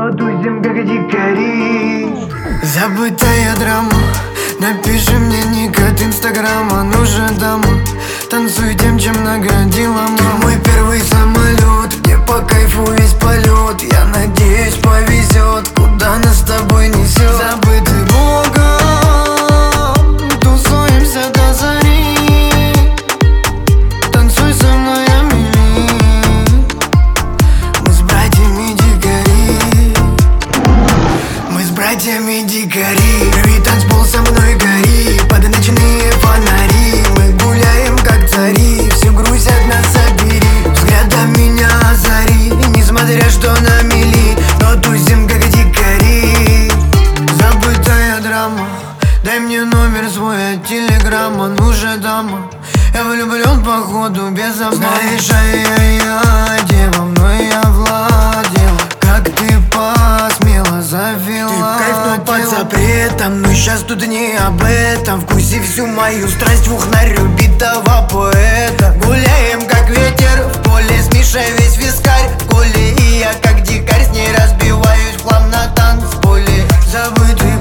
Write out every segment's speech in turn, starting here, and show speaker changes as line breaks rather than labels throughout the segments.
но тусим как дикари.
Забытая драма, напиши мне ник от инстаграма. Ну же, дама, танцуй тем, чем наградила мама. Ты мой первый самолет, мне по кайфу весь полет. Я надеюсь, повезет, куда нас с тобой несет. Забытый Богом, тусуемся до зари. Танцуй со мной, Амели, мы с братьями дикари. Мы с братьями дикари. Рви танцпол со мной, гори под ночные фонари. Мы гуляем как цари, всю грусть от нас собери. Взглядом меня озари, несмотря что на мели, но тусим как дикари. Забытая драма, дай мне номер свой от телеграмма. Ну же, дама, я влюблен походу без обмана. Знаешь, я дева, мной я владела. Как ты посмела, завела. Ты в кайф, но под запретом. Но щас тут не об этом. Вкуси всю мою страсть в ухнарю битого поэта. Гуляем как ветер в поле, с Мишей весь вискарь в коле. И я как дикарь с ней разбиваюсь в хлам на танцполе. Забытый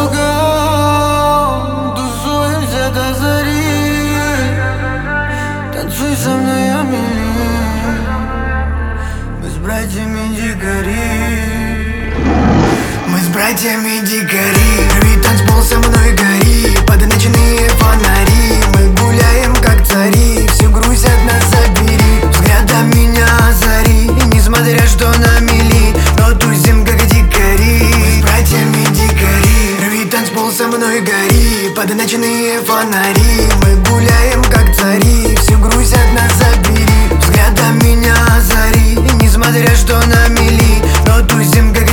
Богом, тусуемся до зари. Танцуй со мной, Амели, мы с братьями дикари. Мы с братьями дикари. Рви танцпол со мной, гори под ночные фонари. Мы гуляем как цари, всю грусть от нас забери. Взглядом меня озари, несмотря что на мели, но тусим как дикари. Мы с братьями дикари. Рви танцпол со мной, гори под ночные фонари. Мы гуляем как цари, всю грусть от нас забери. Взглядом меня озари, несмотря что на мели, но тусим как